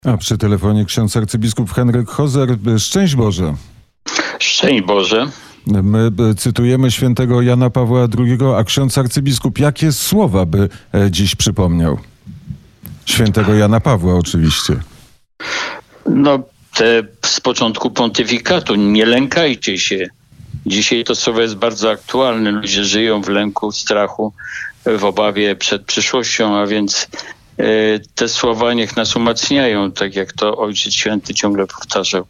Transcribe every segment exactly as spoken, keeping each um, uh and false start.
A przy telefonie ksiądz arcybiskup Henryk Hozer. Szczęść Boże. Szczęść Boże. My cytujemy świętego Jana Pawła drugiego, a ksiądz arcybiskup jakie słowa by dziś przypomniał? Świętego Jana Pawła oczywiście. No, te z początku pontyfikatu, nie lękajcie się. Dzisiaj to słowo jest bardzo aktualne. Ludzie żyją w lęku, w strachu, w obawie przed przyszłością, a więc te słowa niech nas umacniają, tak jak to Ojciec Święty ciągle powtarzał.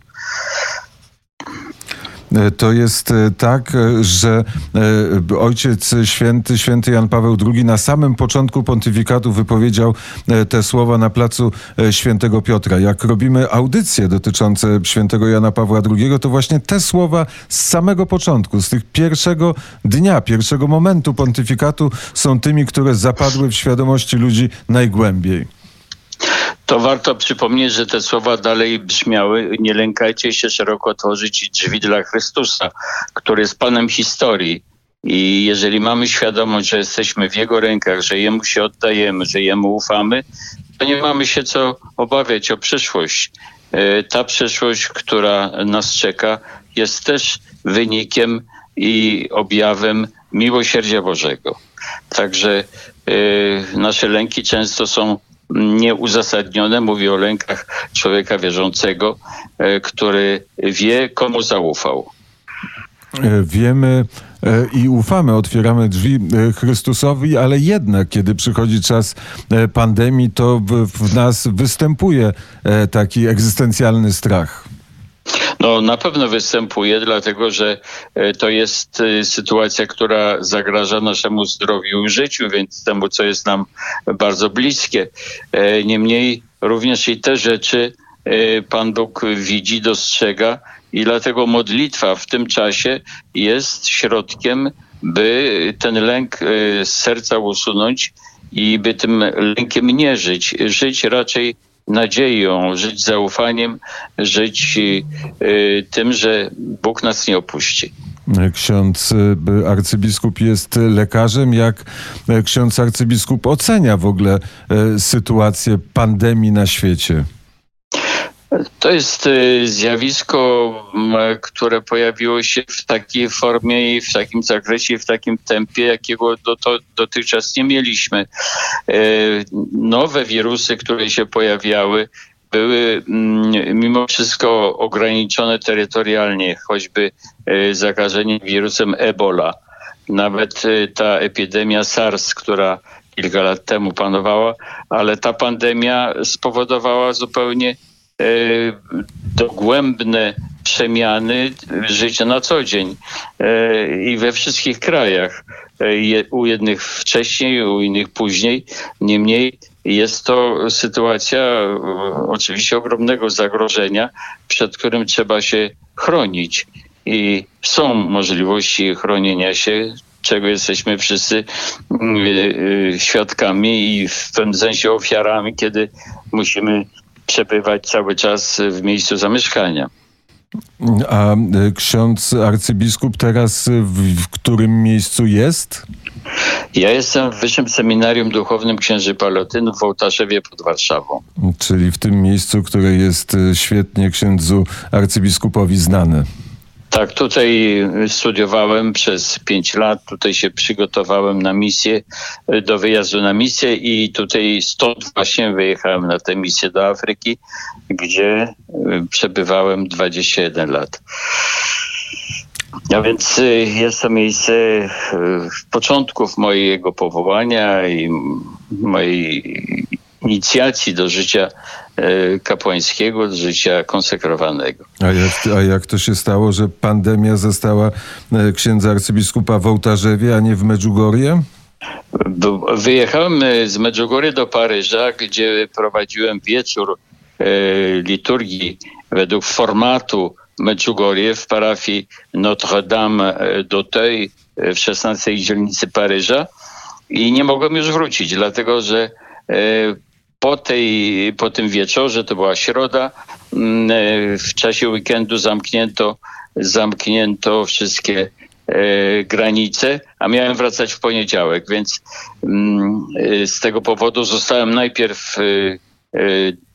To jest tak, że Ojciec Święty, święty Jan Paweł drugi na samym początku pontyfikatu wypowiedział te słowa na placu Świętego Piotra. Jak robimy audycje dotyczące świętego Jana Pawła drugiego, to właśnie te słowa z samego początku, z tych pierwszego dnia, pierwszego momentu pontyfikatu są tymi, które zapadły w świadomości ludzi najgłębiej. To warto przypomnieć, że te słowa dalej brzmiały: nie lękajcie się, szeroko otworzyć drzwi dla Chrystusa, który jest Panem historii. I jeżeli mamy świadomość, że jesteśmy w Jego rękach, że Jemu się oddajemy, że Jemu ufamy, to nie mamy się co obawiać o przyszłość. Ta przyszłość, która nas czeka, jest też wynikiem i objawem miłosierdzia Bożego. Także y, nasze lęki często są nieuzasadnione. Mówię o lękach człowieka wierzącego, który wie, komu zaufał. Wiemy i ufamy, otwieramy drzwi Chrystusowi, ale jednak, kiedy przychodzi czas pandemii, to w, w nas występuje taki egzystencjalny strach. No, na pewno występuje, dlatego że to jest sytuacja, która zagraża naszemu zdrowiu i życiu, więc temu, co jest nam bardzo bliskie. Niemniej również i te rzeczy Pan Bóg widzi, dostrzega i dlatego modlitwa w tym czasie jest środkiem, by ten lęk z serca usunąć i by tym lękiem nie żyć. Żyć raczej nadzieją, żyć zaufaniem, żyć y, tym, że Bóg nas nie opuści. Ksiądz arcybiskup jest lekarzem. Jak ksiądz arcybiskup ocenia w ogóle sytuację pandemii na świecie? To jest zjawisko, które pojawiło się w takiej formie i w takim zakresie, w takim tempie, jakiego do, to, dotychczas nie mieliśmy. Nowe wirusy, które się pojawiały, były mimo wszystko ograniczone terytorialnie, choćby zakażenie wirusem Ebola. Nawet ta epidemia SARS, która kilka lat temu panowała, ale ta pandemia spowodowała zupełnie dogłębne przemiany życia na co dzień i we wszystkich krajach. U jednych wcześniej, u innych później. Niemniej jest to sytuacja oczywiście ogromnego zagrożenia, przed którym trzeba się chronić. I są możliwości chronienia się, czego jesteśmy wszyscy świadkami i w pewnym sensie ofiarami, kiedy musimy przebywać cały czas w miejscu zamieszkania. A ksiądz arcybiskup teraz w, w którym miejscu jest? Ja jestem w Wyższym Seminarium Duchownym Księży Palotynów w Ołtarzewie pod Warszawą. Czyli w tym miejscu, które jest świetnie księdzu arcybiskupowi znane. Tak, tutaj studiowałem przez pięć lat, tutaj się przygotowałem na misję, do wyjazdu na misję i tutaj stąd właśnie wyjechałem na tę misję do Afryki, gdzie przebywałem dwadzieścia jeden lat. A więc jest to miejsce początków mojego powołania i mojej inicjacji do życia kapłańskiego, do życia konsekrowanego. A jak, a jak to się stało, że pandemia zastała księdza arcybiskupa w Ołtarzewie, a nie w Medjugorje? Wyjechałem z Medjugorje do Paryża, gdzie prowadziłem wieczór liturgii według formatu Medjugorje w parafii Notre-Dame d'Auteuil w szesnastej dzielnicy Paryża i nie mogłem już wrócić, dlatego że po, tej, po tym wieczorze, to była środa, w czasie weekendu zamknięto, zamknięto wszystkie e, granice, a miałem wracać w poniedziałek, więc m, z tego powodu zostałem najpierw e,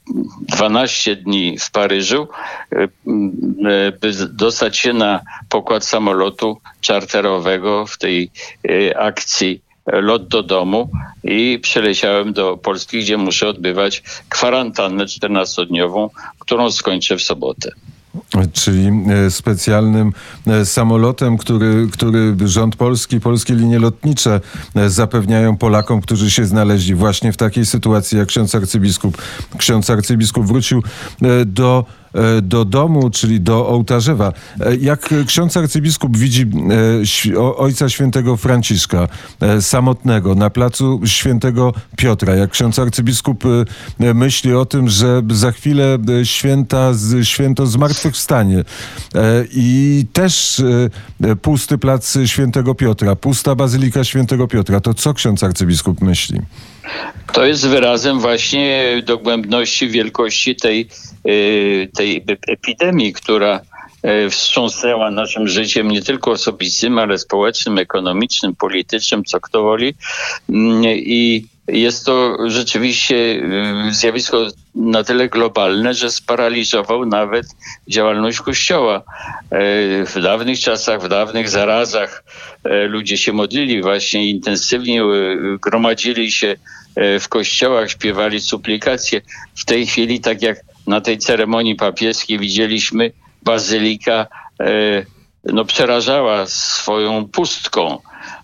dwanaście dni w Paryżu, by dostać się na pokład samolotu czarterowego w tej akcji Lot do domu i przyleciałem do Polski, gdzie muszę odbywać kwarantannę czternastodniową, którą skończę w sobotę. Czyli specjalnym samolotem, który, który rząd polski, polskie linie lotnicze zapewniają Polakom, którzy się znaleźli właśnie w takiej sytuacji, jak ksiądz arcybiskup. Ksiądz arcybiskup wrócił do do domu, czyli do Ołtarzewa. Jak ksiądz arcybiskup widzi ojca świętego Franciszka samotnego na placu świętego Piotra, jak ksiądz arcybiskup myśli o tym, że za chwilę święta, święto zmartwychwstanie i też pusty plac świętego Piotra, pusta bazylika świętego Piotra, to co ksiądz arcybiskup myśli? To jest wyrazem właśnie dogłębności, wielkości tej, tej epidemii, która wstrząsnęła naszym życiem nie tylko osobistym, ale społecznym, ekonomicznym, politycznym, co kto woli. I jest to rzeczywiście zjawisko na tyle globalne, że sparaliżował nawet działalność Kościoła. W dawnych czasach, w dawnych zarazach ludzie się modlili właśnie intensywnie, gromadzili się w kościołach, śpiewali suplikacje. W tej chwili, tak jak na tej ceremonii papieskiej widzieliśmy, bazylika no, przerażała swoją pustką.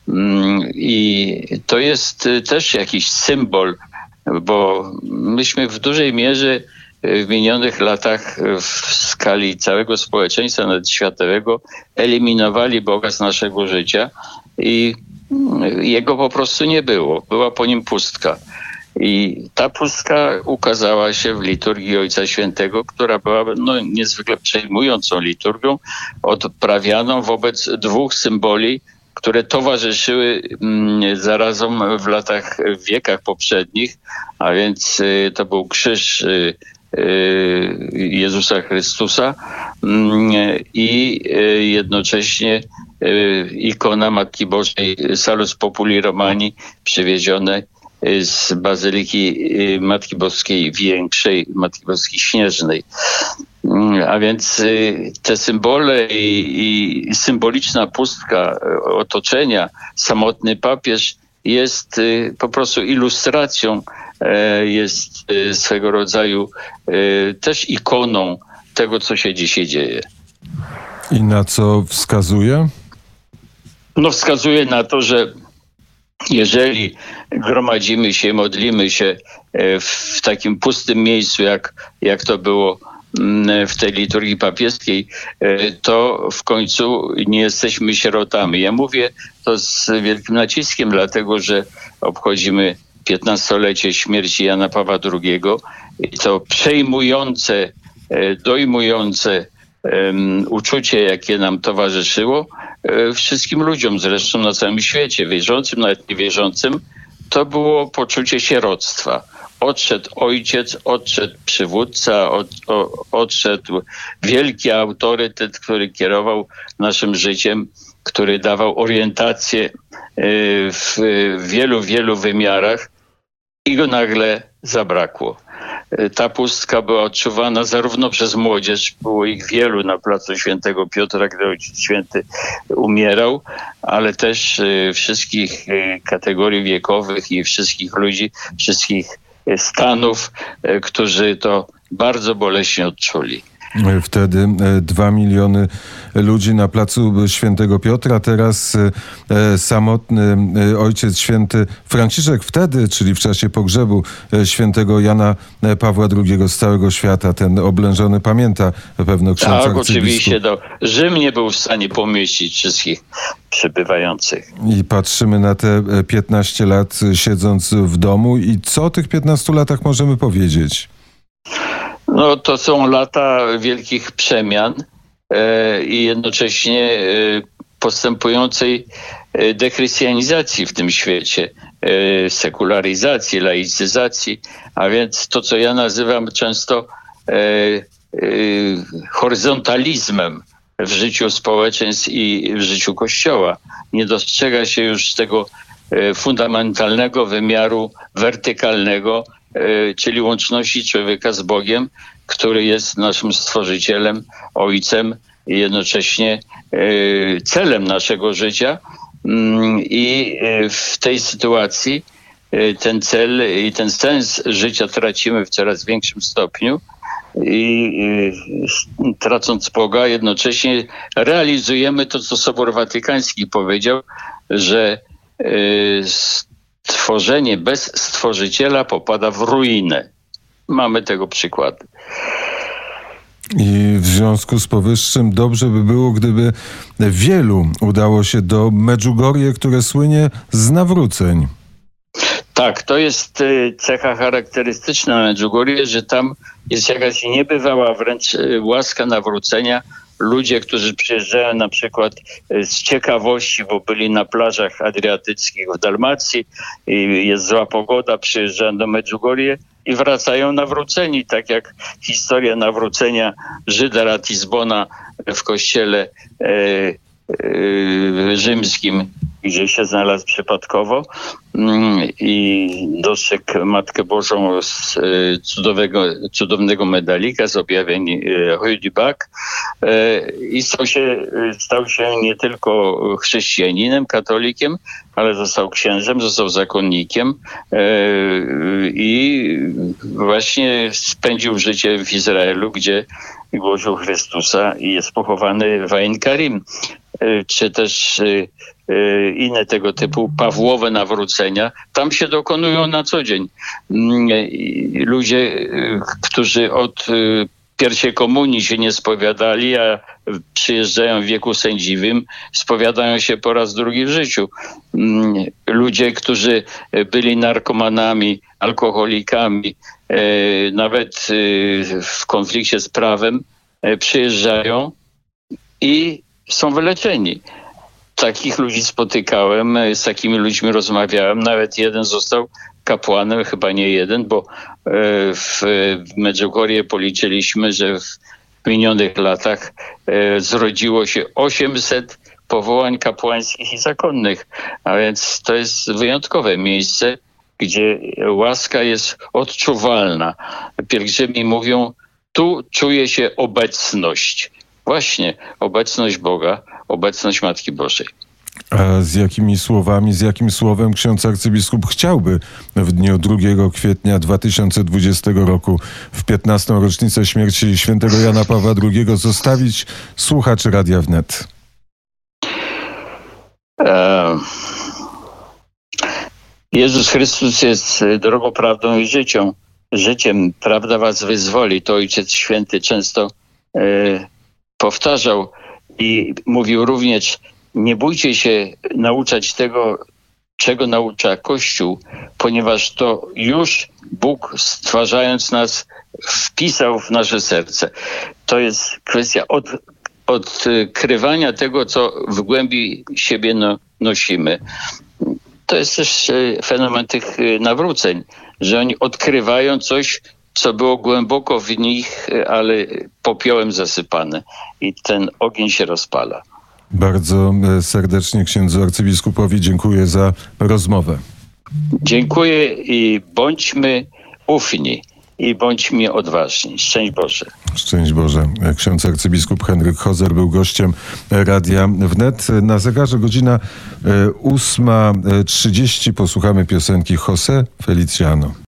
I to jest też jakiś symbol, bo myśmy w dużej mierze w minionych latach w skali całego społeczeństwa, nawet światowego, eliminowali Boga z naszego życia i jego po prostu nie było. Była po nim pustka. I ta pustka ukazała się w liturgii Ojca Świętego, która była no, niezwykle przejmującą liturgią, odprawianą wobec dwóch symboli, które towarzyszyły mm, zarazom w latach, w wiekach poprzednich, a więc y, to był krzyż y, y, Jezusa Chrystusa y, i y, jednocześnie y, ikona Matki Bożej Salus Populi Romani przywiezione z Bazyliki Matki Boskiej Większej, Matki Boskiej Śnieżnej. A więc te symbole i, i symboliczna pustka otoczenia, samotny papież jest po prostu ilustracją, jest swego rodzaju też ikoną tego, co się dzisiaj dzieje. I na co wskazuje? No wskazuje na to, że jeżeli gromadzimy się, modlimy się w takim pustym miejscu, jak, jak to było w tej liturgii papieskiej, to w końcu nie jesteśmy sierotami. Ja mówię to z wielkim naciskiem, dlatego że obchodzimy piętnastolecie śmierci Jana Pawła drugiego i to przejmujące, dojmujące um, uczucie, jakie nam towarzyszyło, wszystkim ludziom zresztą na całym świecie, wierzącym, nawet niewierzącym, to było poczucie sieroctwa. Odszedł ojciec, odszedł przywódca, od, o, odszedł wielki autorytet, który kierował naszym życiem, który dawał orientację w wielu, wielu wymiarach i go nagle zabrakło. Ta pustka była odczuwana zarówno przez młodzież, było ich wielu na placu Świętego Piotra, gdy Ojciec Święty umierał, ale też wszystkich kategorii wiekowych i wszystkich ludzi, wszystkich stanów, którzy to bardzo boleśnie odczuli. Wtedy dwa miliony ludzi na placu Świętego Piotra, teraz samotny Ojciec Święty Franciszek. Wtedy, czyli w czasie pogrzebu świętego Jana Pawła drugiego z całego świata, ten oblężony pamięta pewno ksiądz Tak, arcybiskup. oczywiście. No, Rzym nie był w stanie pomieścić wszystkich przybywających. I patrzymy na te piętnaście lat siedząc w domu i co o tych piętnastu latach możemy powiedzieć? No to są lata wielkich przemian e, i jednocześnie e, postępującej e, dechrystianizacji w tym świecie, e, sekularyzacji, laicyzacji, a więc to, co ja nazywam często e, e, horyzontalizmem w życiu społeczeństw i w życiu Kościoła. Nie dostrzega się już tego e, fundamentalnego wymiaru wertykalnego, czyli łączności człowieka z Bogiem, który jest naszym stworzycielem, ojcem i jednocześnie celem naszego życia. I w tej sytuacji ten cel i ten sens życia tracimy w coraz większym stopniu i tracąc Boga, jednocześnie realizujemy to, co Sobór Watykański powiedział, że stworzenie bez stworzyciela popada w ruinę. Mamy tego przykłady. I w związku z powyższym dobrze by było, gdyby wielu udało się do Medjugorje, które słynie z nawróceń. Tak, to jest cecha charakterystyczna Medjugorje, że tam jest jakaś niebywała wręcz łaska nawrócenia. Ludzie, którzy przyjeżdżają na przykład z ciekawości, bo byli na plażach adriatyckich w Dalmacji i jest zła pogoda, przyjeżdżają do Medjugorje i wracają nawróceni, tak jak historia nawrócenia Żyda Ratisbona w kościele e, e, rzymskim, gdzie się znalazł przypadkowo i dostrzegł Matkę Bożą z cudowego, cudownego medalika z objawień Rue du Bac i stał się, stał się nie tylko chrześcijaninem, katolikiem, ale został księdzem, został zakonnikiem i właśnie spędził życie w Izraelu, gdzie głosił Chrystusa i jest pochowany w Ein Karim, czy też inne tego typu Pawłowe nawrócenia. Tam się dokonują na co dzień. Ludzie, którzy od pierwszej komunii się nie spowiadali, a przyjeżdżają w wieku sędziwym, spowiadają się po raz drugi w życiu. Ludzie, którzy byli narkomanami, alkoholikami, nawet w konflikcie z prawem, przyjeżdżają i są wyleczeni. Takich ludzi spotykałem, z takimi ludźmi rozmawiałem. Nawet jeden został kapłanem, chyba nie jeden, bo w Medjugorje policzyliśmy, że w minionych latach zrodziło się osiemset powołań kapłańskich i zakonnych. A więc to jest wyjątkowe miejsce, gdzie łaska jest odczuwalna. Pielgrzymi mówią, tu czuje się obecność. Właśnie obecność Boga, obecność Matki Bożej. A z jakimi słowami, z jakim słowem ksiądz arcybiskup chciałby w dniu drugiego kwietnia dwa tysiące dwudziestego roku w piętnastą rocznicę śmierci świętego Jana Pawła drugiego zostawić słuchaczy Radia Wnet? E... Jezus Chrystus jest drogą, prawdą i życiem. Życiem prawda was wyzwoli. To Ojciec Święty często e, powtarzał i mówił również: nie bójcie się nauczać tego, czego naucza Kościół, ponieważ to już Bóg, stwarzając nas, wpisał w nasze serce. To jest kwestia od, odkrywania tego, co w głębi siebie no, nosimy. To jest też fenomen tych nawróceń, że oni odkrywają coś, co było głęboko w nich, ale popiołem zasypane. I ten ogień się rozpala. Bardzo serdecznie księdzu arcybiskupowi dziękuję za rozmowę. Dziękuję i bądźmy ufni i bądźmy odważni. Szczęść Boże. Szczęść Boże. Ksiądz arcybiskup Henryk Hozer był gościem Radia Wnet. Na zegarze godzina ósma trzydzieści. Posłuchamy piosenki José Feliciano.